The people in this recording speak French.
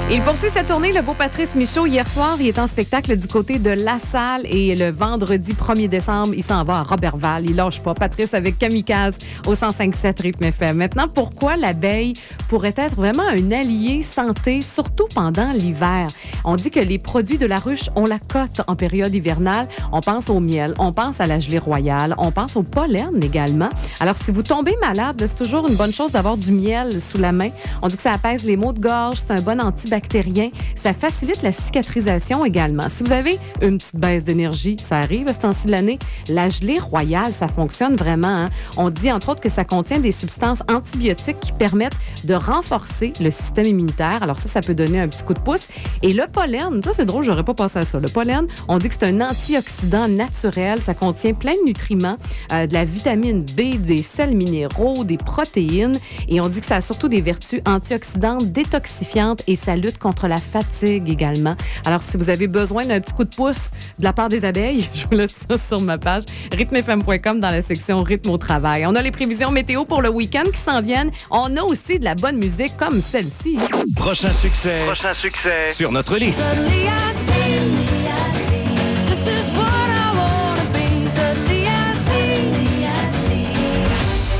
Il poursuit sa tournée, le beau Patrice Michaud. Hier soir, il est en spectacle du côté de La Salle et le vendredi 1er décembre, il s'en va à Robertval. Il lâche pas. Patrice avec Kamikaze au 105.7 Rythme FM. Maintenant, pourquoi l'abeille pourrait être vraiment un allié santé, surtout pendant l'hiver? On dit que les produits de la ruche ont la cote en période hivernale. On pense au miel, on pense à la gelée royale, on pense au pollen également. Alors, si vous tombez malade, c'est toujours une bonne chose d'avoir du miel sous la main. On dit que ça apaise les maux de gorge, c'est un bon antibactérien. Ça facilite la cicatrisation également. Si vous avez une petite baisse d'énergie, ça arrive à ce temps-ci de l'année, la gelée royale, ça fonctionne vraiment. Hein? On dit entre autres que ça contient des substances antibiotiques qui permettent de renforcer le système immunitaire. Alors ça peut donner un petit coup de pouce. Et le pollen, ça c'est drôle, j'aurais pas pensé à ça. Le pollen, on dit que c'est un antioxydant naturel. Ça contient plein de nutriments, de la vitamine B, des sels minéraux, des protéines. Et on dit que ça a surtout des vertus antioxydantes, détoxifiantes et ça lutte contre la fatigue également. Alors, si vous avez besoin d'un petit coup de pouce de la part des abeilles, je vous laisse ça sur ma page rythmefm.com dans la section Rythme au travail. On a les prévisions météo pour le week-end qui s'en viennent. On a aussi de la bonne musique comme celle-ci. Prochain succès sur notre liste.